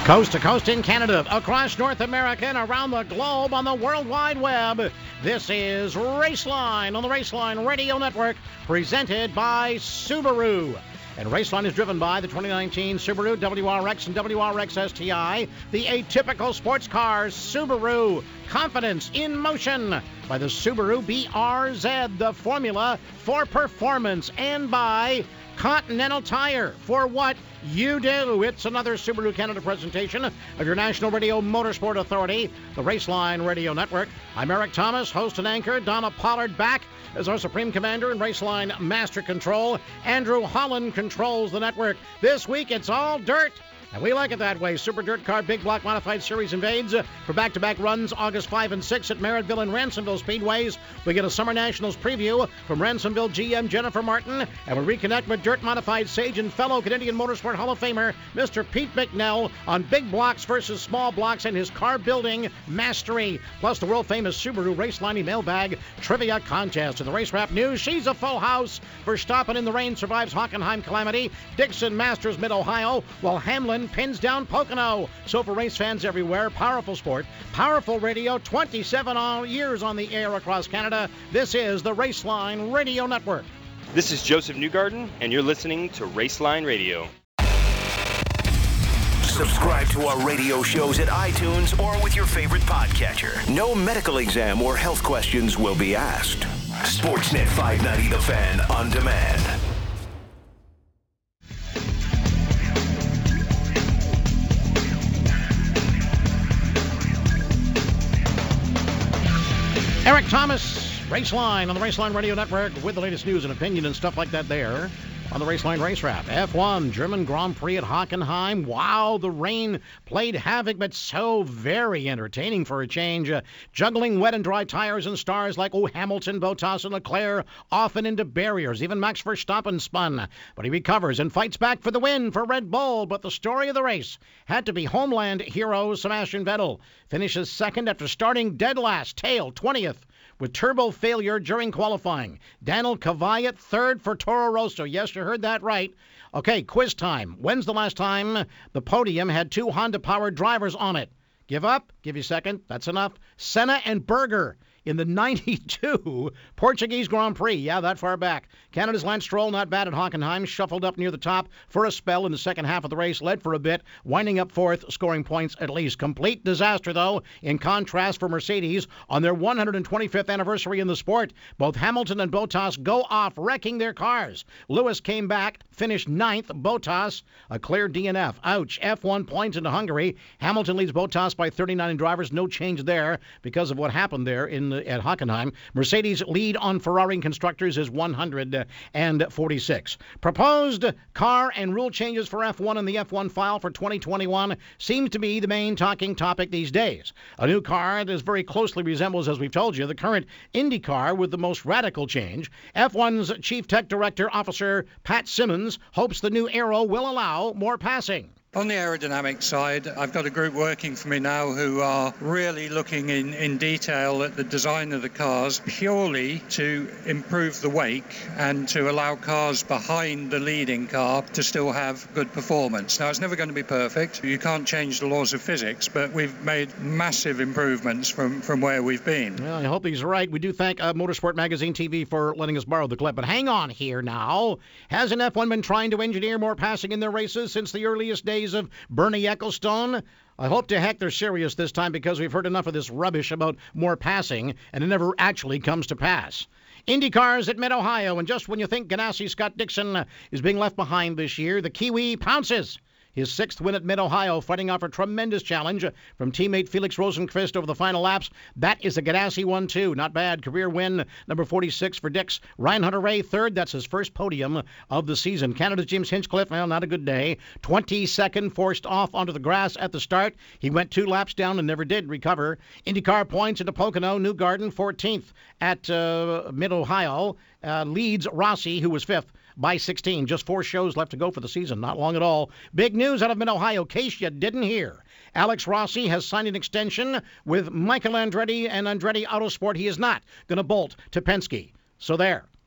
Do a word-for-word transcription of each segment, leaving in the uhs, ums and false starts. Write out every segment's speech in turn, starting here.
Coast to coast in Canada, across North America, and around the globe on the World Wide Web. This is Raceline on the Raceline Radio Network, presented by Subaru. And Raceline is driven by the twenty nineteen Subaru W R X and W R X S T I, the atypical sports cars, Subaru. Confidence in motion by the Subaru B R Z, the formula for performance, and by Continental Tire, for what you do. It's another Subaru Canada presentation of your National Radio Motorsport Authority, the Raceline Radio Network. I'm Eric Thomas, host and anchor. Donna Pollard back as our Supreme Commander and Raceline Master Control. Andrew Holland controls the network. This week, it's all dirt. And we like it that way. Super Dirt Car Big Block Modified Series invades for back-to-back runs August fifth and sixth at Merrittville and Ransomville Speedways. We get a Summer Nationals preview from Ransomville G M Jennifer Martin, and we reconnect with Dirt Modified sage and fellow Canadian Motorsport Hall of Famer Mister Pete McNell on big blocks versus small blocks and his car building mastery. Plus the world-famous Subaru Raceline mailbag trivia contest. In the race wrap news, she's a full house. Verstappen in the rain survives Hockenheim calamity. Dixon masters Mid-Ohio, while Hamlin pins down Pocono. So for race fans everywhere, powerful sport, powerful radio, twenty-seven all years on the air across Canada. This is the Raceline Radio Network. This is Joseph Newgarden, and you're listening to Raceline Radio. Subscribe to our radio shows at iTunes or with your favorite podcatcher. No medical exam or health questions will be asked. Sportsnet five ninety The Fan on demand. Eric Thomas, Raceline on the Raceline Radio Network with the latest news and opinion and stuff like that there on the Raceline Race Wrap. F one German Grand Prix at Hockenheim. Wow, the rain played havoc, but so very entertaining for a change. Uh, juggling wet and dry tires and stars like oh, Hamilton, Bottas, and Leclerc often into barriers. Even Max Verstappen spun, but he recovers and fights back for the win for Red Bull. But the story of the race had to be homeland hero Sebastian Vettel. Finishes second after starting dead last, tail twentieth. With turbo failure during qualifying. Daniel Kvyat third for Toro Rosso. Yes, you heard that right. Okay, quiz time. When's the last time the podium had two Honda-powered drivers on it? Give up? Give you a second. That's enough. Senna and Berger in the ninety-two Portuguese Grand Prix. Yeah, that far back. Canada's Lance Stroll, not bad at Hockenheim, shuffled up near the top for a spell in the second half of the race, led for a bit, winding up fourth, scoring points at least. Complete disaster, though, in contrast for Mercedes on their one hundred twenty-fifth anniversary in the sport. Both Hamilton and Bottas go off, wrecking their cars. Lewis came back, finished ninth. Bottas, a clear D N F. Ouch. F one points into Hungary. Hamilton leads Bottas by thirty-nine in drivers. No change there because of what happened there in at Hockenheim. Mercedes' lead on Ferrari constructors is one hundred forty-six. Proposed car and rule changes for F one and the F one file for twenty twenty-one seems to be the main talking topic these days. A new car that very closely resembles, as we've told you, the current Indy car with the most radical change. F one's Chief Tech Director Officer Pat Simmons hopes the new Aero will allow more passing. On the aerodynamic side, I've got a group working for me now who are really looking in, in detail at the design of the cars purely to improve the wake and to allow cars behind the leading car to still have good performance. Now, it's never going to be perfect. You can't change the laws of physics, but we've made massive improvements from, from where we've been. Well, I hope he's right. We do thank uh, Motorsport Magazine T V for letting us borrow the clip. But hang on here now. Hasn't F one been trying to engineer more passing in their races since the earliest days of Bernie Ecclestone? I hope to heck they're serious this time, because we've heard enough of this rubbish about more passing, and it never actually comes to pass. Indy cars at Mid-Ohio, and just when you think Ganassi Scott Dixon is being left behind this year, the Kiwi pounces. His sixth win at Mid-Ohio, fighting off a tremendous challenge from teammate Felix Rosenqvist over the final laps. That is a Ganassi one two. Not bad. Career win number forty-six for Dix. Ryan Hunter-Reay third. That's his first podium of the season. Canada's James Hinchcliffe, well, not a good day. twenty-second, forced off onto the grass at the start. He went two laps down and never did recover. IndyCar points into Pocono. Newgarden fourteenth at uh, Mid-Ohio. Uh, leads Rossi, who was fifth, by sixteen. Just four shows left to go for the season. Not long at all. Big news out of Mid-Ohio, case you didn't hear. Alex Rossi has signed an extension with Michael Andretti and Andretti Autosport. He is not going to bolt to Penske. So there.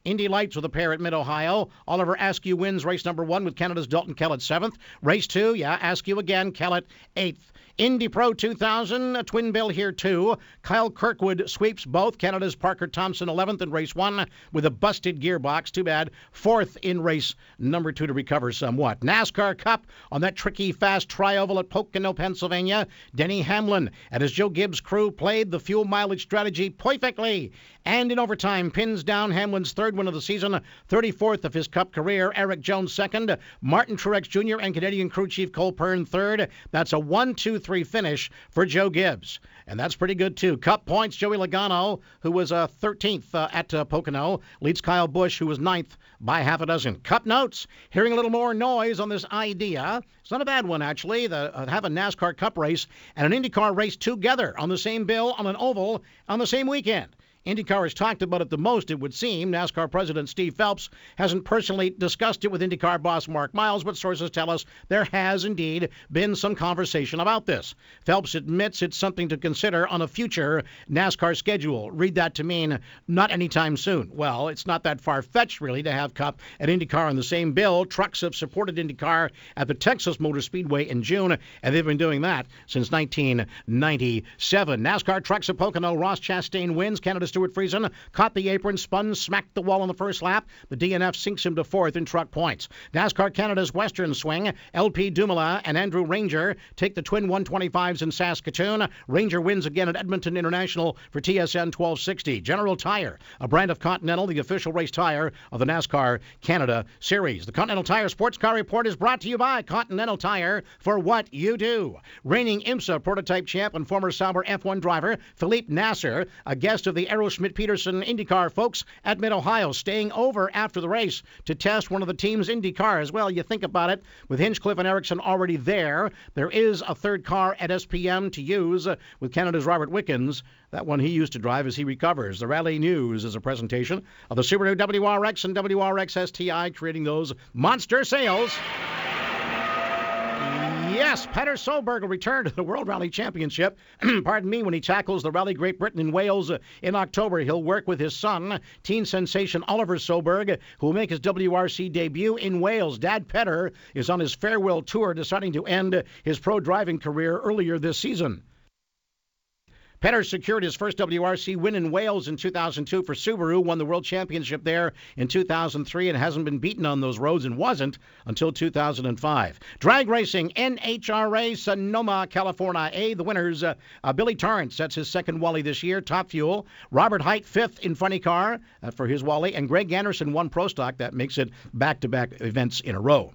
Indy Lights with a pair at Mid-Ohio. Oliver Askew wins race number one with Canada's Dalton Kellett seventh. Race two, yeah, Askew again, Kellett eighth. Indy Pro two thousand, a twin bill here too. Kyle Kirkwood sweeps both. Canada's Parker Thompson eleventh in race one with a busted gearbox. Too bad. Fourth in race number two to recover somewhat. NASCAR Cup on that tricky fast tri-oval at Pocono, Pennsylvania. Denny Hamlin and his Joe Gibbs crew played the fuel mileage strategy perfectly. And in overtime, pins down Hamlin's third win of the season, thirty-fourth of his Cup career. Eric Jones second. Martin Truex Junior and Canadian crew chief Cole Pearn third. That's a one two three finish for Joe Gibbs. And that's pretty good, too. Cup points, Joey Logano, who was uh, thirteenth uh, at uh, Pocono, leads Kyle Busch, who was ninth by half a dozen. Cup notes, hearing a little more noise on this idea. It's not a bad one, actually, the, uh, have a NASCAR Cup race and an IndyCar race together on the same bill on an oval on the same weekend. IndyCar has talked about it the most, it would seem. NASCAR President Steve Phelps hasn't personally discussed it with IndyCar boss Mark Miles, but sources tell us there has indeed been some conversation about this. Phelps admits it's something to consider on a future NASCAR schedule. Read that to mean not anytime soon. Well, it's not that far-fetched, really, to have Cup and IndyCar on the same bill. Trucks have supported IndyCar at the Texas Motor Speedway in June, and they've been doing that since nineteen ninety-seven. NASCAR Trucks at Pocono, Ross Chastain wins. Canada's Stuart Friesen caught the apron, spun, smacked the wall on the first lap. The D N F sinks him to fourth in truck points. NASCAR Canada's Western Swing, L P Dumoulin and Andrew Ranger take the twin one twenty-fives in Saskatoon. Ranger wins again at Edmonton International for T S N twelve sixty. General Tire, a brand of Continental, the official race tire of the NASCAR Canada Series. The Continental Tire Sports Car Report is brought to you by Continental Tire, for what you do. Reigning IMSA prototype champ and former Sauber F one driver Philippe Nasser, a guest of the Aero Schmidt-Peterson IndyCar folks at Mid-Ohio, staying over after the race to test one of the team's Indy cars. Well, you think about it, with Hinchcliffe and Ericsson already there, there is a third car at S P M to use with Canada's Robert Wickens. That one he used to drive as he recovers. The Rally News is a presentation of the Subaru W R X and W R X S T I, creating those monster sales. Yes, Petter Solberg will return to the World Rally Championship, pardon me, when he tackles the Rally Great Britain in Wales uh, in October. He'll work with his son, teen sensation Oliver Solberg, who will make his W R C debut in Wales. Dad Petter is on his farewell tour, deciding to end his pro driving career earlier this season. Petter secured his first W R C win in Wales in two thousand two for Subaru, won the World Championship there in two thousand three, and hasn't been beaten on those roads, and wasn't until two thousand five. Drag racing, N H R A, Sonoma, California A. The winners, uh, uh, Billy Torrance, that's his second Wally this year, Top Fuel. Robert Height, fifth in Funny Car uh, for his Wally, and Greg Anderson won Pro Stock. That makes it back-to-back events in a row.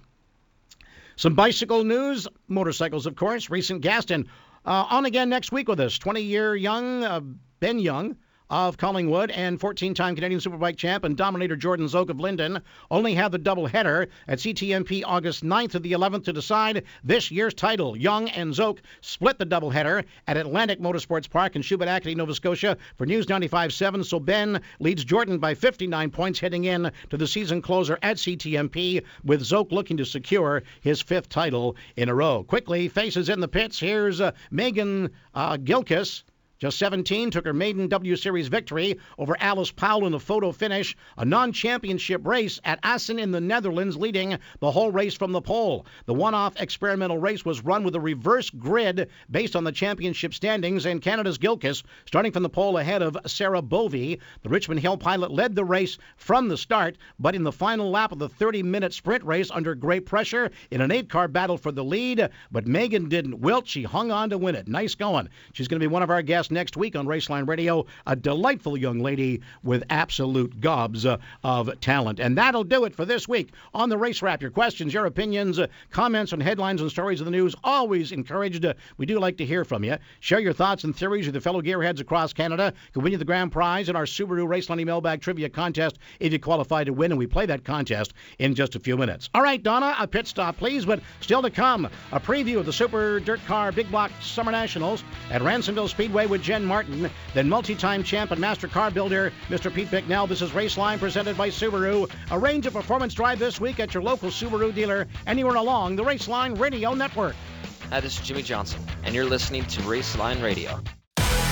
Some bicycle news, motorcycles, of course. Recent Gaston Uh, on again next week with us. twenty-year young uh, Ben Young of Collingwood and fourteen-time Canadian Superbike champ and dominator Jordan Zoke of Linden only have the doubleheader at C T M P August ninth to the eleventh to decide this year's title. Young and Zoke split the doubleheader at Atlantic Motorsports Park in Shubenacadie, Nova Scotia for News ninety-five point seven. So Ben leads Jordan by fifty-nine points heading in to the season closer at C T M P, with Zoke looking to secure his fifth title in a row. Quickly, faces in the pits. Here's uh, Megan uh, Gilkis. Just seventeen, took her maiden W Series victory over Alice Powell in the photo finish, a non-championship race at Assen in the Netherlands, leading the whole race from the pole. The one-off experimental race was run with a reverse grid based on the championship standings, and Canada's Gilkis, starting from the pole ahead of Sarah Bovey. The Richmond Hill pilot led the race from the start, but in the final lap of the thirty-minute sprint race under great pressure in an eight-car battle for the lead, but Megan didn't wilt. She hung on to win it. Nice going. She's going to be one of our guests next week on Raceline Radio, a delightful young lady with absolute gobs uh, of talent. And that'll do it for this week on the Race Wrap. Your questions, your opinions, uh, comments on headlines and stories of the news, always encouraged. Uh, we do like to hear from you. Share your thoughts and theories with your fellow gearheads across Canada. You can win you the grand prize in our Subaru Raceline Mailbag Trivia Contest if you qualify to win, and we play that contest in just a few minutes. All right, Donna, a pit stop, please, but still to come, a preview of the Super Dirt Car Big Block Summer Nationals at Ransomville Speedway with Jen Martin, then multi-time champ and master car builder, Mister Pete Bicknell. This is Raceline presented by Subaru. Arrange a performance drive this week at your local Subaru dealer anywhere along the Raceline Radio Network. Hi, this is Jimmy Johnson, and you're listening to Raceline Radio.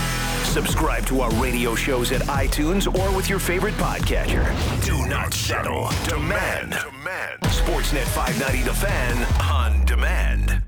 Subscribe to our radio shows at iTunes or with your favorite podcatcher. Do not settle. Demand. Demand. Sportsnet five ninety The Fan on demand.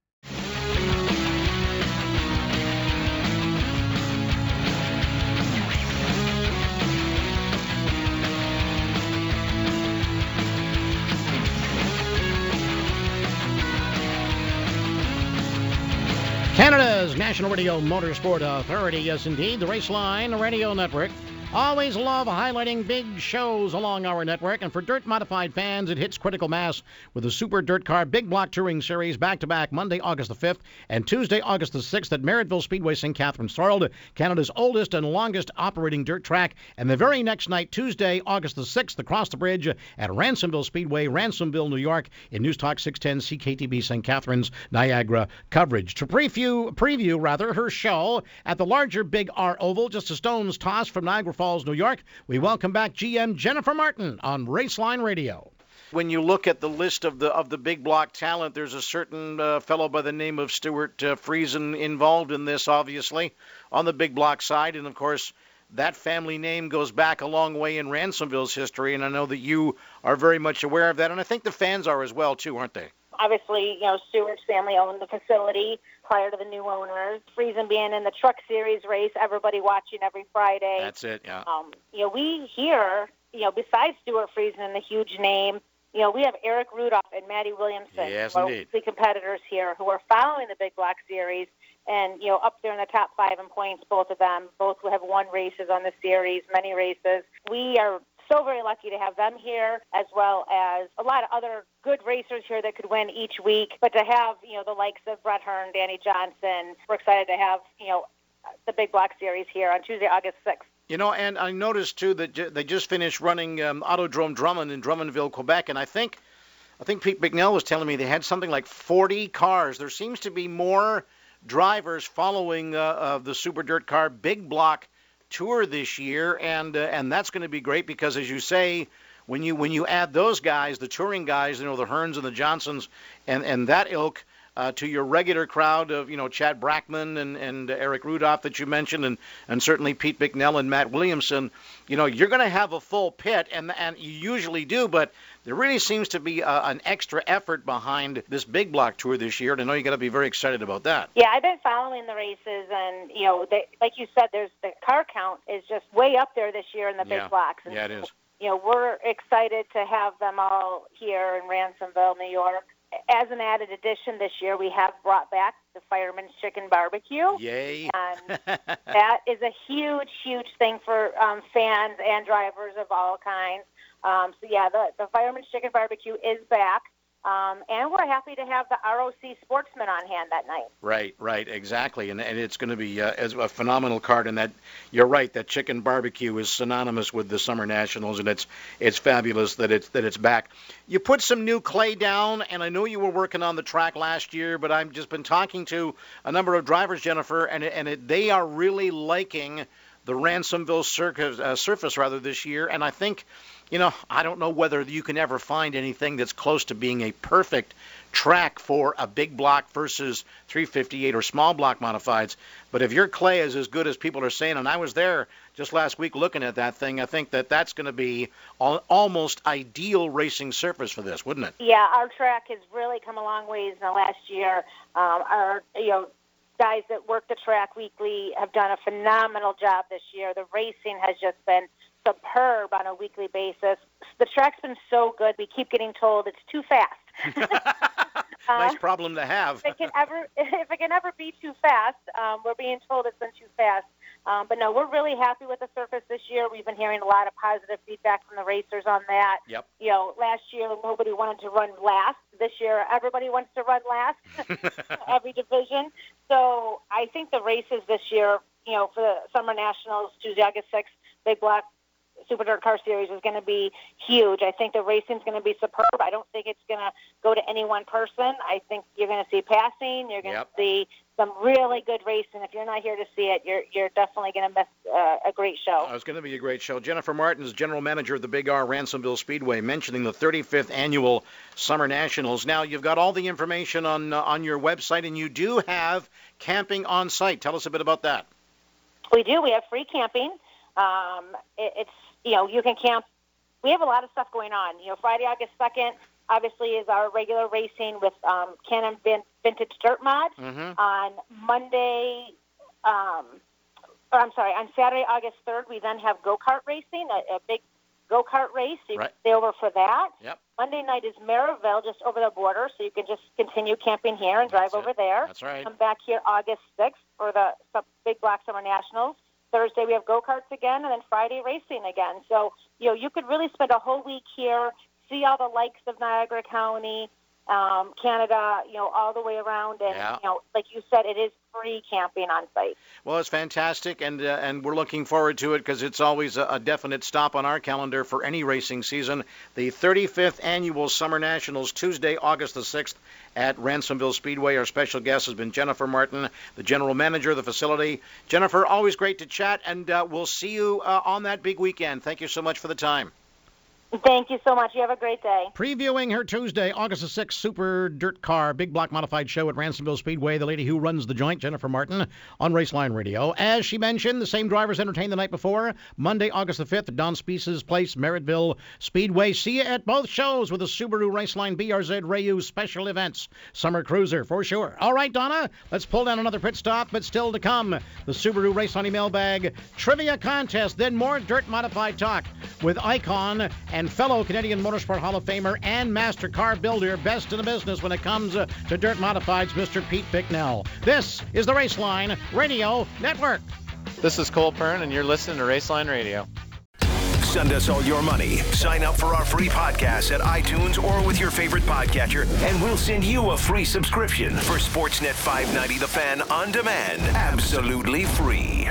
Canada's National Radio Motorsport Authority, yes indeed, the Raceline Radio Network. Always love highlighting big shows along our network, and for dirt-modified fans, it hits critical mass with the Super Dirt Car Big Block Touring Series back-to-back Monday, August the fifth, and Tuesday, August the sixth at Merrittville Speedway, Saint Catharines, Thorold, Canada's oldest and longest operating dirt track. And the very next night, Tuesday, August the sixth, across the bridge at Ransomville Speedway, Ransomville, New York, in News Talk six ten C K T B Saint Catharines, Niagara coverage. To preview, preview rather, her show at the larger Big R Oval, just a stone's toss from Niagara Falls, New York, we welcome back G M Jennifer Martin on Raceline Radio. When you look at the list of the of the big block talent, there's a certain uh, fellow by the name of Stuart uh, Friesen involved in this, obviously, on the big block side. And, of course, that family name goes back a long way in Ransomville's history, and I know that you are very much aware of that. And I think the fans are as well, too, aren't they? Obviously, you know, Stewart's family owned the facility prior to the new owners. Friesen being in the Truck Series race, everybody watching every Friday. That's it, yeah. Um, you know, we here, you know, besides Stuart Friesen and the huge name, you know, we have Eric Rudolph and Maddie Williamson, yes, who are indeed. the competitors here, who are following the Big Block Series and, you know, up there in the top five in points, both of them. Both have won races on the series, many races. We are so very lucky to have them here, as well as a lot of other good racers here that could win each week. But to have, you know, the likes of Brett Hearn, Danny Johnson, we're excited to have, you know, the Big Block Series here on Tuesday, August sixth. You know, and I noticed, too, that j- they just finished running um, Autodrome Drummond in Drummondville, Quebec, and I think I think Pete McNell was telling me they had something like forty cars. There seems to be more drivers following uh, uh, the Super Dirt Car Big Block Tour this year, and uh, and that's going to be great because, as you say, when you when you add those guys, the touring guys, you know, the Hearns and the Johnsons, and and that ilk, uh, to your regular crowd of, you know, Chad Brackman and and Eric Rudolph that you mentioned, and and certainly Pete McNell and Matt Williamson, you know, you're going to have a full pit, and and you usually do, but there really seems to be a, an extra effort behind this Big Block Tour this year, and I know you got to be very excited about that. Yeah, I've been following the races, and, you know, they, like you said, there's the car count is just way up there this year in the Yeah. big blocks. And, Yeah, it is. You know, we're excited to have them all here in Ransomville, New York. As an added addition this year, we have brought back the Fireman's Chicken Barbecue. Yay. And that is a huge, huge thing for um, fans and drivers of all kinds. Um, so, yeah, the, the Fireman's Chicken Barbecue is back. Um, and we're happy to have the R O C Sportsman on hand that night. Right, right, exactly, and and it's going to be uh, as a phenomenal card. And that you're right, that chicken barbecue is synonymous with the Summer Nationals, and it's it's fabulous that it's that it's back. You put some new clay down, and I know you were working on the track last year, but I've just been talking to a number of drivers, Jennifer, and it, and it, they are really liking the Ransomville circus, uh, surface rather this year, and I think. You know, I don't know whether you can ever find anything that's close to being a perfect track for a big block versus three fifty-eight or small block modifieds. But if your clay is as good as people are saying, and I was there just last week looking at that thing, I think that that's going to be al- almost ideal racing surface for this, wouldn't it? Yeah, our track has really come a long ways in the last year. Um, our, you know, guys that work the track weekly have done a phenomenal job this year. The racing has just been superb on a weekly basis. The track's been so good, we keep getting told it's too fast. Nice uh, problem to have. if it can ever, if it can ever be too fast, um, we're being told it's been too fast. Um, but no, we're really happy with the surface this year. We've been hearing a lot of positive feedback from the racers on that. Yep. You know, last year nobody wanted to run last. This year everybody wants to run last, every division. So I think the races this year, you know, for the Summer Nationals, Tuesday, August sixth, Big Block Super Dirt Car Series is going to be huge. I think the racing's going to be superb. I don't think it's going to go to any one person. I think you're going to see passing. You're going Yep. to see some really good racing. If you're not here to see it, you're you're definitely going to miss uh, a great show. Oh, it's going to be a great show. Jennifer Martin is general manager of the Big R Ransomville Speedway, mentioning the thirty-fifth annual Summer Nationals. Now, you've got all the information on uh, on your website, and you do have camping on site. Tell us a bit about that. We do. We have free camping. Um, it, it's, you know, you can camp. We have a lot of stuff going on. You know, Friday, August second, obviously, is our regular racing with um, Can-Am Vin- Vintage Dirt Mod. Mm-hmm. On Monday, um, or I'm sorry, on Saturday, August third, we then have go-kart racing, a, a big go-kart race. So you Right. can stay over for that. Yep. Monday night is Maryville, just over the border, so you can just continue camping here and drive That's over it. there. That's right. Come back here August sixth for the sub- Big Black Summer Nationals. Thursday we have go-karts again, and then Friday racing again. So, you know, you could really spend a whole week here, see all the likes of Niagara County, um, Canada, you know, all the way around. And, Yeah. you know, like you said, it is free camping on site. Well, it's fantastic, and uh, and we're looking forward to it because it's always a, a definite stop on our calendar for any racing season. The thirty-fifth Annual Summer Nationals, Tuesday, August the sixth at Ransomville Speedway. Our special guest has been Jennifer Martin, the general manager of the facility. Jennifer, always great to chat, and uh, we'll see you uh, on that big weekend. Thank you so much for the time. Thank you so much. You have a great day. Previewing her Tuesday, August the sixth, Super Dirt Car Big Block Modified Show at Ransomville Speedway, the lady who runs the joint, Jennifer Martin, on Raceline Radio. As she mentioned, the same drivers entertained the night before, Monday, August the fifth, at Don Spee's place, Merrittville Speedway. See you at both shows with the Subaru Raceline B R Z Rayu special events. Summer Cruiser, for sure. All right, Donna, let's pull down another pit stop, but still to come, the Subaru Raceline email bag trivia contest, then more Dirt Modified talk with Icon and fellow Canadian Motorsport Hall of Famer and master car builder, best in the business when it comes uh, to Dirt Modifieds, Mister Pete Bicknell. This is the Raceline Radio Network. This is Cole Pern, and you're listening to Raceline Radio. Send us all your money. Sign up for our free podcast at iTunes or with your favorite podcatcher, and we'll send you a free subscription for Sportsnet five ninety The Fan on demand. Absolutely free.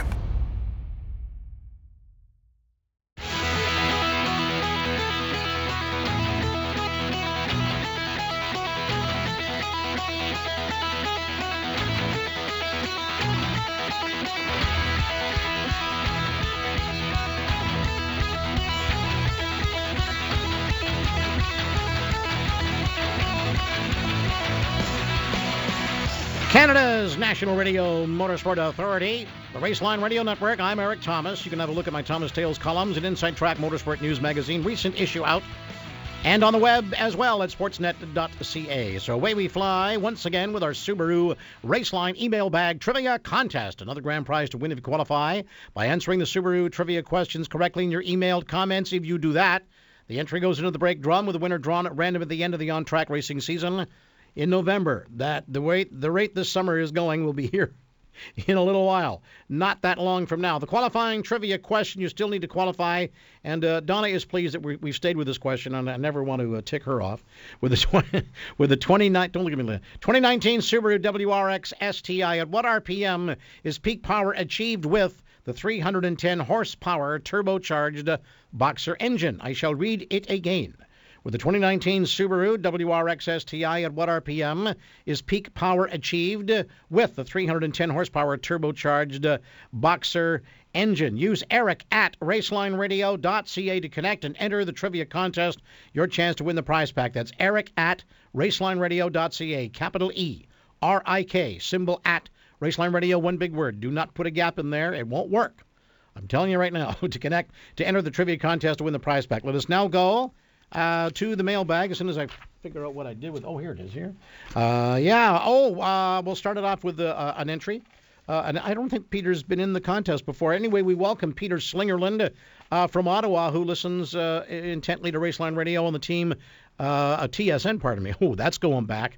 Canada's National Radio Motorsport Authority, the Raceline Radio Network. I'm Eric Thomas. You can have a look at my Thomas Tales columns in Inside Track Motorsport News Magazine, recent issue out, and on the web as well at sportsnet dot c a. So away we fly once again with our Subaru Raceline email bag trivia contest. Another grand prize to win if you qualify by answering the Subaru trivia questions correctly in your emailed comments. If you do that, the entry goes into the brake drum with the winner drawn at random at the end of the on-track racing season in November. That the rate the rate this summer is going will be here in a little while, not that long from now. The qualifying trivia question, you still need to qualify, and uh, Donna is pleased that we, we've stayed with this question, and I never want to uh, tick her off. With the twenty, with the twenty-nine, don't look at me, twenty nineteen Subaru W R X S T I, at what R P M is peak power achieved with the three hundred ten horsepower turbocharged Boxer engine? I shall read it again. With the twenty nineteen Subaru W R X S T I, at what R P M is peak power achieved with the three hundred ten horsepower turbocharged Boxer engine? Use Eric at raceline radio dot c a to connect and enter the trivia contest. Your chance to win the prize pack. That's Eric at raceline radio dot c a. Capital E, R I K, symbol at Raceline Radio, one big word. Do not put a gap in there. It won't work. I'm telling you right now, to connect, to enter the trivia contest to win the prize pack. Let us now go Uh, to the mailbag as soon as I figure out what I did with. Oh, here it is. Here. Uh, yeah. Oh, uh, we'll start it off with uh, an entry. Uh, and I don't think Peter's been in the contest before. Anyway, we welcome Peter Slingerland uh, from Ottawa, who listens uh, intently to Raceline Radio on the team, uh, a T S N, pardon me. Oh, that's going back.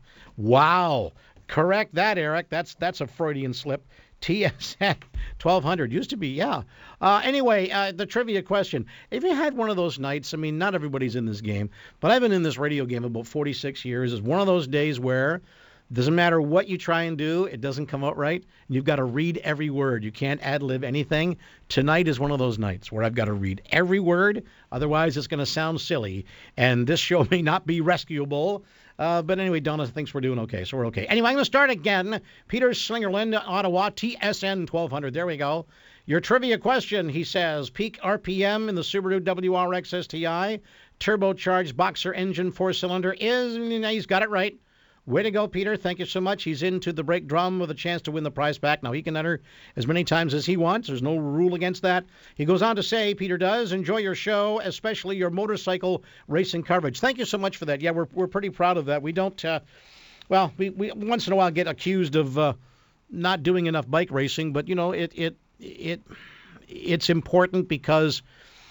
Wow. Correct that, Eric. That's that's a Freudian slip. T S N twelve hundred used to be, yeah. Uh, anyway, uh, the trivia question. If you had one of those nights, I mean, not everybody's in this game, but I've been in this radio game about forty-six years. It's one of those days where it doesn't matter what you try and do, it doesn't come out right. And you've got to read every word. You can't ad-lib anything. Tonight is one of those nights where I've got to read every word. Otherwise, it's going to sound silly. And this show may not be rescuable. Uh, but anyway, Donna thinks we're doing okay, so we're okay. Anyway, I'm going to start again. Peter Slingerland, Ottawa, T S N twelve hundred. There we go. Your trivia question, he says, peak R P M in the Subaru W R X S T I, turbocharged Boxer engine four-cylinder is, he's got it right, way to go, Peter. Thank you so much. He's into the brake drum with a chance to win the prize back. Now, he can enter as many times as he wants. There's no rule against that. He goes on to say, Peter does, enjoy your show, especially your motorcycle racing coverage. Thank you so much for that. Yeah, we're we're pretty proud of that. We don't, uh, well, we, we once in a while get accused of uh, not doing enough bike racing, but, you know, it it it it's important because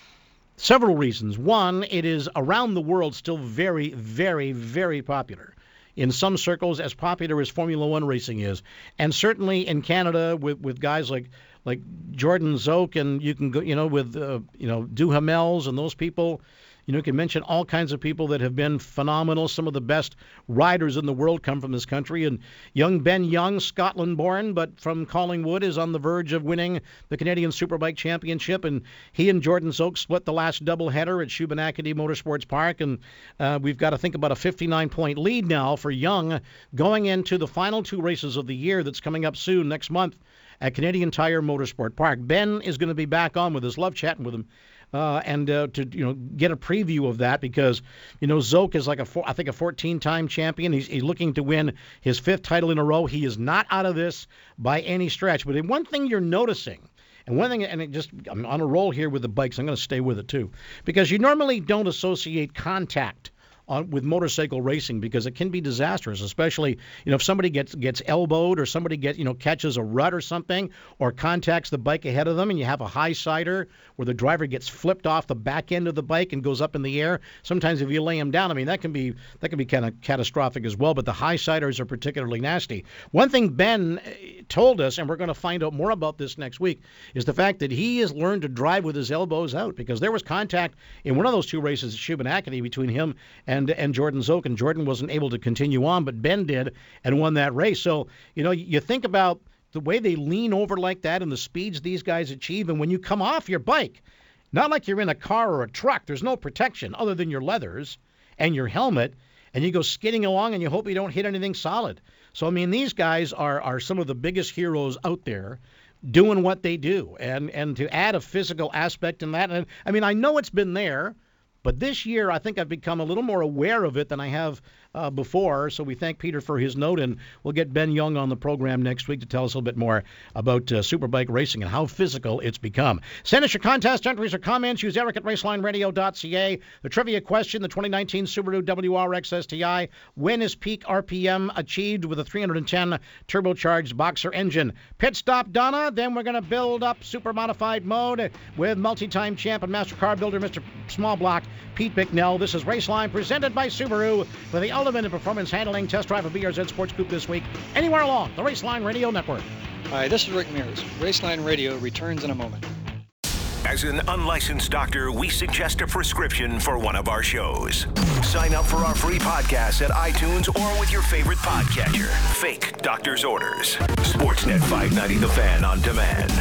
several reasons. One, it is around the world still very, very, very popular. In some circles, as popular as Formula One racing is, and certainly in Canada with, with guys like like Jordan Zoke, and you can go, you know, with uh, you know Duhamels and those people. You know, you can mention all kinds of people that have been phenomenal. Some of the best riders in the world come from this country. And young Ben Young, Scotland-born, but from Collingwood, is on the verge of winning the Canadian Superbike Championship. And he and Jordan Zoke split the last doubleheader at Shubenacadie Motorsports Park. And uh, we've got to think about a fifty-nine point lead now for Young going into the final two races of the year that's coming up soon next month at Canadian Tire Motorsport Park. Ben is going to be back on with us. Love chatting with him. Uh, and uh, to you know get a preview of that because you know Zoke is like a four, I think a fourteen-time champion. He's, he's looking to win his fifth title in a row. He is not out of this by any stretch. But one thing you're noticing, and one thing, and it just I'm on a roll here with the bikes. I'm going to stay with it too, because you normally don't associate contact on, with motorcycle racing because it can be disastrous, especially, you know, if somebody gets gets elbowed or somebody gets, you know, catches a rut or something or contacts the bike ahead of them and you have a high sider where the driver gets flipped off the back end of the bike and goes up in the air. Sometimes if you lay him down, I mean, that can be that can be kind of catastrophic as well, but the high siders are particularly nasty. One thing Ben told us, and we're going to find out more about this next week, is the fact that he has learned to drive with his elbows out, because there was contact in one of those two races at Shubenacadie between him and and Jordan Zoke, and Jordan wasn't able to continue on, but Ben did and won that race. So, you know, you think about the way they lean over like that and the speeds these guys achieve, and when you come off your bike, not like you're in a car or a truck, there's no protection other than your leathers and your helmet, and you go skidding along and you hope you don't hit anything solid. So, I mean, these guys are, are some of the biggest heroes out there doing what they do. And, and to add a physical aspect in that, and I mean, I know it's been there, but this year I think I've become a little more aware of it than I have uh, before. So we thank Peter for his note, and we'll get Ben Young on the program next week to tell us a little bit more about uh, Superbike racing and how physical it's become. Send us your contest entries or comments. Use Eric at raceline radio dot c a. The trivia question, the twenty nineteen Subaru W R X S T I. When is peak R P M achieved with a three hundred ten turbocharged Boxer engine? Pit stop, Donna. Then we're going to build up super modified mode with multi-time champ and master car builder Mister Small Block, Pete Bicknell. This is Raceline presented by Subaru for the ultimate in performance handling. Test drive a B R Z Sports Coupe this week, anywhere along the Raceline Radio Network. Hi, this is Rick Mears. Raceline Radio returns in a moment. As an unlicensed doctor, we suggest a prescription for one of our shows. Sign up for our free podcast at iTunes or with your favorite podcatcher. Fake Doctor's Orders. Sportsnet five ninety The Fan on demand.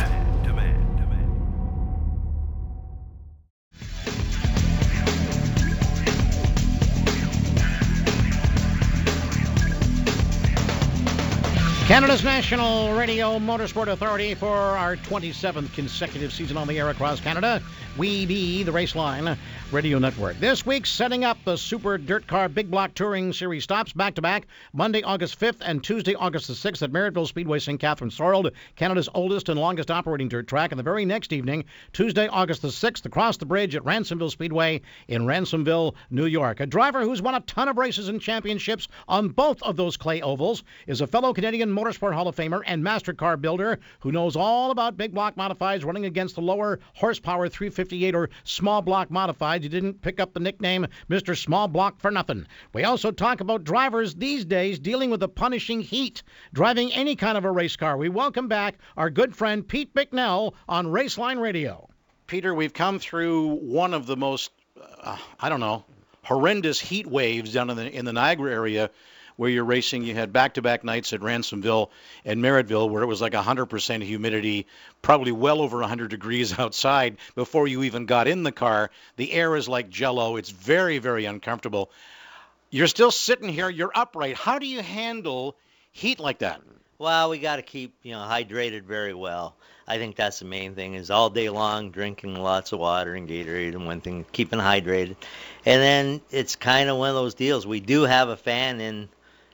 Canada's National Radio Motorsport Authority for our twenty-seventh consecutive season on the air across Canada. We be the Raceline Radio Network. This week, setting up the Super Dirt Car Big Block Touring Series stops back-to-back Monday, August fifth and Tuesday, August the sixth at Merrittville Speedway, Saint Catharines, Thorold, Canada's oldest and longest operating dirt track. And the very next evening, Tuesday, August the sixth, across the bridge at Ransomville Speedway in Ransomville, New York. A driver who's won a ton of races and championships on both of those clay ovals is a fellow Canadian Motorsport Hall of Famer and master car builder who knows all about big block modifieds running against the lower horsepower three fifty-eight or small block modifieds. You didn't pick up the nickname Mister Small Block for nothing. We also talk about drivers these days dealing with the punishing heat, driving any kind of a race car. We welcome back our good friend Pete Bicknell on Raceline Radio. Peter, we've come through one of the most, uh, I don't know, horrendous heat waves down in the in the Niagara area where you're racing. You had back-to-back nights at Ransomville and Merrittville where it was like one hundred percent humidity, probably well over one hundred degrees outside before you even got in the car. The air is like jello. It's very, very uncomfortable. You're still sitting here. You're upright. How do you handle heat like that? Well, we got to keep, you know, hydrated very well. I think that's the main thing, is all day long drinking lots of water and Gatorade and one thing, keeping hydrated. And then it's kind of one of those deals. We do have a fan in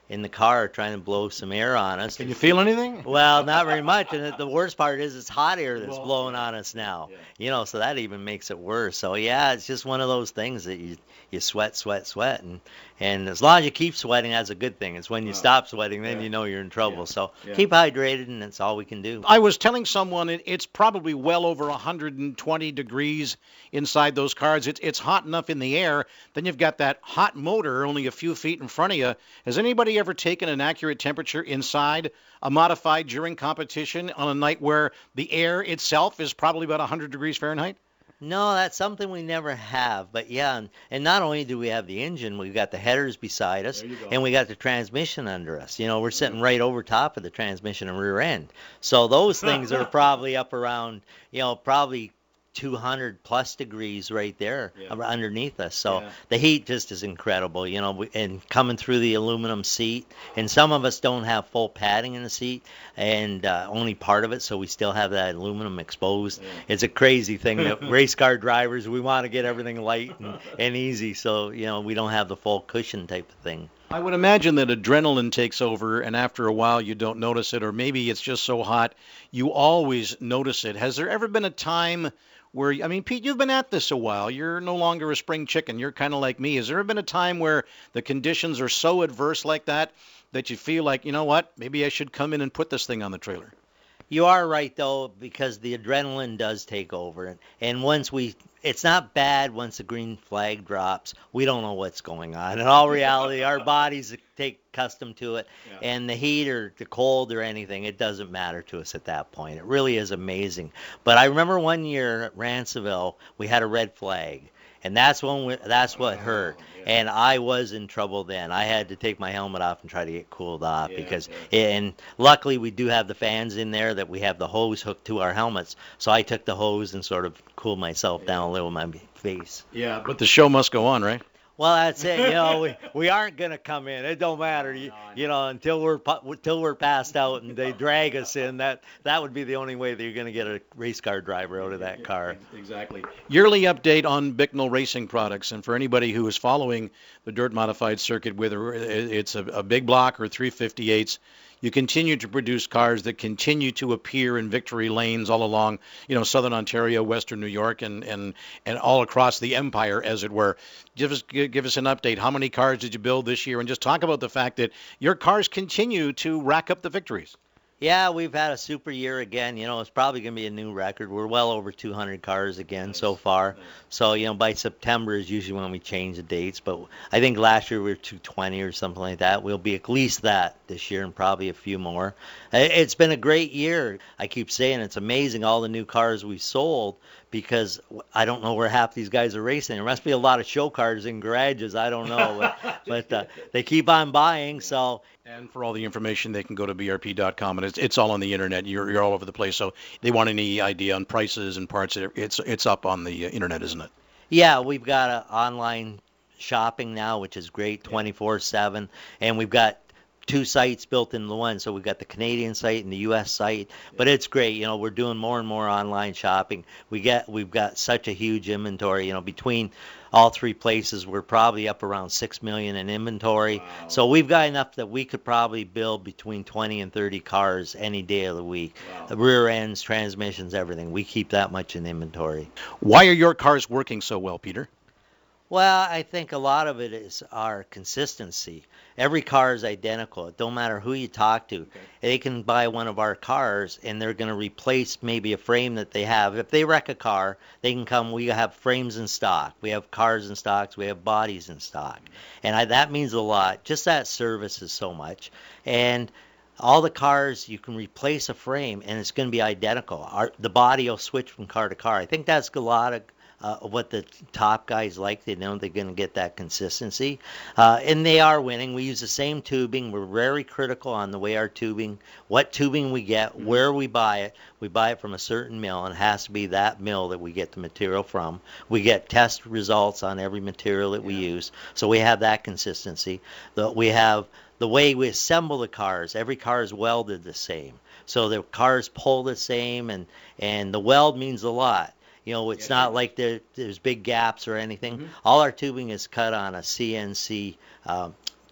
in the car trying to blow some air on us. Can you feel anything? Well, not very much. And the worst part is it's hot air that's blowing on us now. Yeah. You know, so that even makes it worse. So, yeah, it's just one of those things that you you sweat, sweat, sweat. And, and as long as you keep sweating, that's a good thing. It's when you wow. stop sweating, then yeah. you know you're in trouble. Yeah. So yeah. keep hydrated, and that's all we can do. I was telling someone it, it's probably well over one hundred twenty degrees inside those cars. It's, it's hot enough in the air. Then you've got that hot motor only a few feet in front of you. Has anybody ever taken an accurate temperature inside a modified during competition on a night where the air itself is probably about one hundred degrees Fahrenheit? No, that's something we never have. But, yeah, and, and not only do we have the engine, we've got the headers beside us, and we got the transmission under us. You know, we're sitting right over top of the transmission and rear end. So those things are probably up around, you know, probably two hundred plus degrees right there yeah. underneath us. So yeah. the heat just is incredible, you know, and coming through the aluminum seat. And some of us don't have full padding in the seat, and uh, only part of it, so we still have that aluminum exposed. Yeah. It's a crazy thing that race car drivers, we want to get everything light and, and easy, so, you know, we don't have the full cushion type of thing. I would imagine that adrenaline takes over, and after a while you don't notice it, or maybe it's just so hot you always notice it. Has there ever been a time where, I mean, Pete, you've been at this a while. You're no longer a spring chicken. You're kind of like me. Has there ever been a time where the conditions are so adverse like that that you feel like, you know what, maybe I should come in and put this thing on the trailer? You are right, though, because the adrenaline does take over. And, and once we, it's not bad once the green flag drops. We don't know what's going on. In all reality, our bodies take custom to it. Yeah. And the heat or the cold or anything, it doesn't matter to us at that point. It really is amazing. But I remember one year at Ransomville, we had a red flag. And that's when we, that's what hurt. Oh, yeah. And I was in trouble then. I had to take my helmet off and try to get cooled off yeah, because, yeah. and luckily we do have the fans in there that we have the hose hooked to our helmets. So I took the hose and sort of cooled myself yeah. down a little with my face. Yeah, but the show must go on, right? Well, that's it. You know, we, we aren't going to come in. It don't matter. You, you know, until we're until we're passed out and they drag us in. That that would be the only way that you're going to get a race car driver out of that car. Exactly. Yearly update on Bicknell Racing Products, and for anybody who is following the dirt modified circuit, whether it's a, a big block or three fifty-eights. You continue to produce cars that continue to appear in victory lanes all along, you know, Southern Ontario, Western New York, and and, and all across the empire, as it were. Give us give us an update. How many cars did you build this year? And just talk about the fact that your cars continue to rack up the victories. Yeah, we've had a super year again. You know, it's probably going to be a new record. We're well over two hundred cars again nice. so far. Nice. So, you know, by September is usually when we change the dates. But I think last year we were two twenty or something like that. We'll be at least that this year and probably a few more. It's been a great year. I keep saying it's amazing all the new cars we sold because I don't know where half these guys are racing. There must be a lot of show cars in garages. I don't know. But, but uh, they keep on buying, so... And for all the information, they can go to B R P dot com, and it's, it's all on the internet. You're you're all over the place. So they want any idea on prices and parts. It's it's up on the internet, isn't it? Yeah, we've got a online shopping now, which is great, twenty-four seven, and we've got two sites built into one. So we've got the Canadian site and the U S site, but it's great. You know, we're doing more and more online shopping. We get we've got such a huge inventory. You know, between all three places, we're probably up around six million in inventory. Wow. So we've got enough that we could probably build between twenty and thirty cars any day of the week. Wow. The rear ends, transmissions, everything. We keep that much in inventory. Why are your cars working so well, Peter? Well, I think a lot of it is our consistency. Every car is identical. It don't matter who you talk to. Okay. They can buy one of our cars, and they're going to replace maybe a frame that they have. If they wreck a car, they can come. We have frames in stock. We have cars in stock. We have bodies in stock. And I, that means a lot. Just that service is so much. And all the cars, you can replace a frame, and it's going to be identical. Our, the body will switch from car to car. I think that's a lot of Uh, what the top guys like. They know they're going to get that consistency. Uh, and they are winning. We use the same tubing. We're very critical on the way our tubing, what tubing we get, where we buy it. We buy it from a certain mill, and it has to be that mill that we get the material from. We get test results on every material that we yeah. use. So we have that consistency. The, we have the way we assemble the cars. Every car is welded the same. So the cars pull the same, and, and the weld means a lot. You know, it's yeah, not yeah. like there, there's big gaps or anything. Mm-hmm. All our tubing is cut on a C N C um,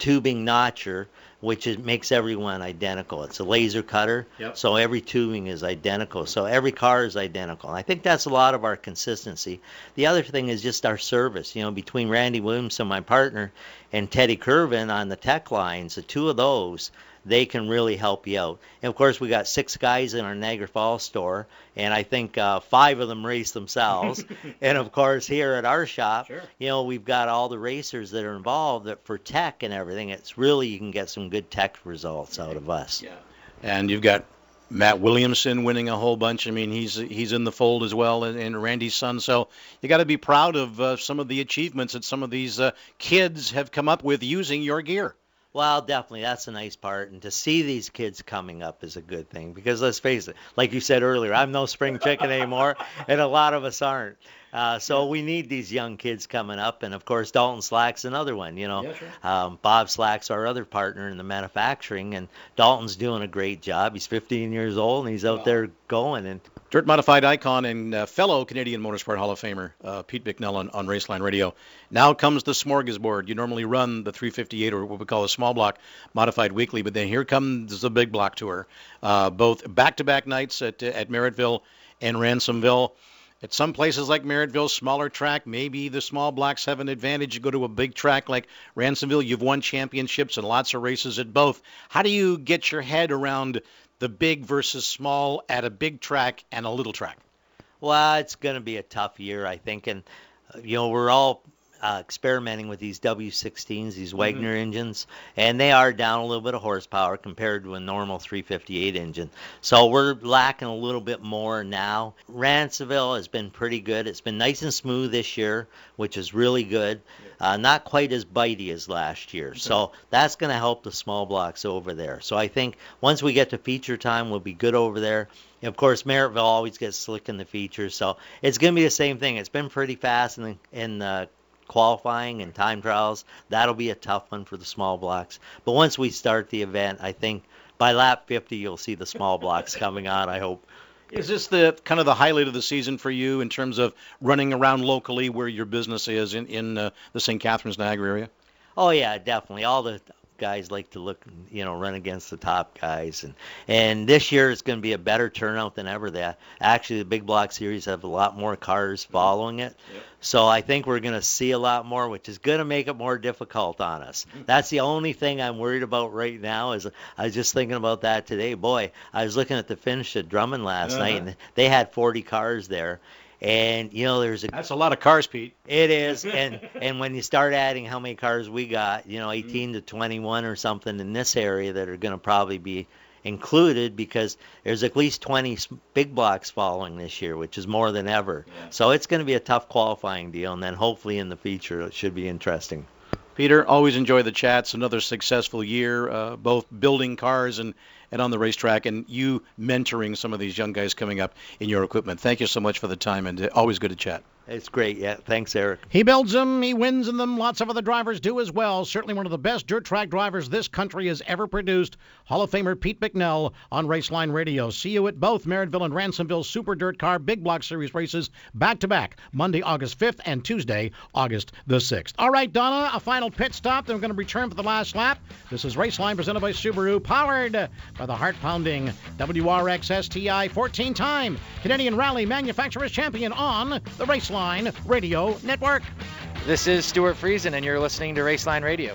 tubing notcher, which is, makes everyone identical. It's a laser cutter, Yep. so every tubing is identical. So every car is identical. And I think that's a lot of our consistency. The other thing is just our service. You know, between Randy Williamson, my partner, and Teddy Curvin on the tech lines, the two of those, they can really help you out. And of course, we got six guys in our Niagara Falls store, and I think uh, five of them race themselves. And of course, here at our shop, Sure. you know, we've got all the racers that are involved that for tech and everything. It's really, you can get some good tech results out of us. Yeah. And you've got Matt Williamson winning a whole bunch. I mean, he's he's in the fold as well, and, and Randy's son. So you got to be proud of uh, some of the achievements that some of these uh, kids have come up with using your gear. Well, definitely, that's a nice part. And to see these kids coming up is a good thing because let's face it, like you said earlier, I'm no spring chicken anymore, and a lot of us aren't. Uh, so we need these young kids coming up. And, of course, Dalton Slack's another one, you know. Yeah, sure. um, Bob Slack's our other partner in the manufacturing, and Dalton's doing a great job. He's fifteen years old, and he's out Wow. there going. And Dirt Modified icon and uh, fellow Canadian Motorsport Hall of Famer uh, Pete Bicknell on, on Raceline Radio. Now comes the smorgasbord. You normally run the three fifty-eight, or what we call a small block modified weekly, but then here comes the big block tour. Uh, both back-to-back nights at at Merrittville and Ransomville. At some places like Merrittville, smaller track, maybe the small blocks have an advantage. You go to a big track like Ransomville, you've won championships and lots of races at both. How do you get your head around the big versus small at a big track and a little track? Well, it's going to be a tough year, I think. And, uh, you know, we're all uh, experimenting with these W sixteens, these Wagner engines, and they are down a little bit of horsepower compared to a normal three fifty-eight engine. So we're lacking a little bit more now. Ransomville has been pretty good. It's been nice and smooth this year, which is really good. Uh, not quite as bitey as last year. So that's going to help the small blocks over there. So I think once we get to feature time, we'll be good over there. And of course, Merrittville always gets slick in the features. So it's going to be the same thing. It's been pretty fast in the, in the qualifying and time trials. That'll be a tough one for the small blocks. But once we start the event, I think by lap fifty, you'll see the small blocks coming on, I hope. Is this the kind of the highlight of the season for you in terms of running around locally where your business is in, in uh, the Saint Catharines, Niagara area? Oh, yeah, definitely. All the guys like to look, you know, run against the top guys. And, and this year it's going to be a better turnout than ever. That actually, the Big Block Series have a lot more cars following it. Yep. So I think we're going to see a lot more, which is going to make it more difficult on us. That's the only thing I'm worried about right now. Is I was just thinking about that today. Boy, I was looking at the finish at Drummond last uh-huh. night, and they had forty cars there. And, you know, there's a... That's a lot of cars, Pete. It is. And and when you start adding how many cars we got, you know, eighteen mm. to twenty-one or something in this area that are going to probably be included because there's at least twenty big blocks following this year, which is more than ever. Yeah. So it's going to be a tough qualifying deal. And then hopefully in the feature it should be interesting. Peter, always enjoy the chats. Another successful year, uh, both building cars and, and on the racetrack, and you mentoring some of these young guys coming up in your equipment. Thank you so much for the time, and uh, always good to chat. It's great. Yeah, thanks, Eric. He builds them, he wins in them. Lots of other drivers do as well. Certainly one of the best dirt track drivers this country has ever produced. Hall of Famer Pete Bicknell on Raceline Radio. See you at both Merrittville and Ransomville Super Dirt Car Big Block Series races back-to-back, Monday, August fifth, and Tuesday, August the sixth. All right, Donna, a final pit stop. Then we're going to return for the last lap. This is Raceline presented by Subaru, powered by the heart-pounding W R X S T I, fourteen-time Canadian Rally Manufacturers Champion on the Raceline Radio Network. This is Stuart Friesen, and you're listening to Raceline Radio.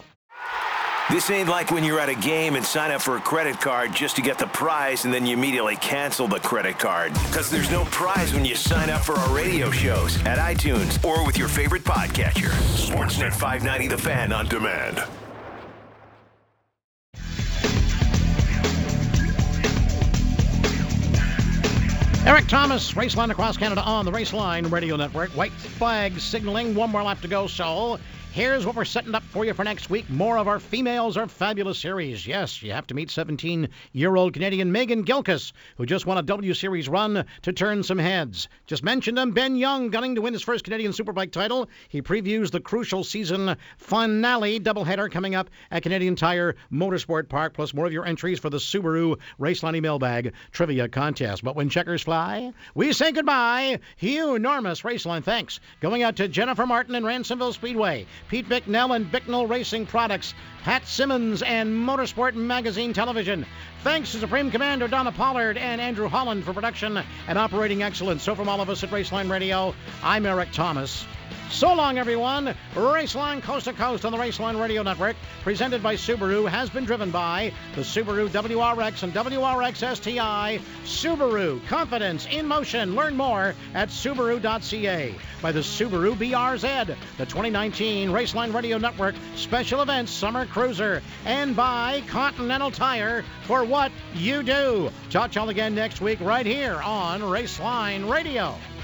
This ain't like when you're at a game and sign up for a credit card just to get the prize and then you immediately cancel the credit card. Because there's no prize when you sign up for our radio shows at iTunes or with your favorite podcatcher. Sportsnet five ninety The Fan on demand. Eric Thomas, Raceline across Canada on the Raceline Radio Network. White flag signaling, one more lap to go, so here's what we're setting up for you for next week. More of our Females Are Fabulous series. Yes, you have to meet seventeen-year-old Canadian Megan Gilkis, who just won a W Series run to turn some heads. Just mentioned him, Ben Young, gunning to win his first Canadian Superbike title. He previews the crucial season finale doubleheader coming up at Canadian Tire Motorsport Park, plus more of your entries for the Subaru Raceline Mailbag Trivia Contest. But when checkers fly, we say goodbye. Hugh Normus, Raceline, thanks. Going out to Jennifer Martin and Ransomville Speedway. Pete Bicknell and Bicknell Racing Products, Pat Simmons and Motorsport Magazine Television. Thanks to Supreme Commander Donna Pollard and Andrew Holland for production and operating excellence. So from all of us at Raceline Radio, I'm Eric Thomas. So long, everyone. Raceline Coast to Coast on the Raceline Radio Network, presented by Subaru, has been driven by the Subaru W R X and W R X S T I. Subaru, confidence in motion. Learn more at Subaru dot C A. By the Subaru B R Z, the twenty nineteen Raceline Radio Network Special Events Summer Cruiser. And by Continental Tire, for what you do. Talk to y'all again next week right here on Raceline Radio.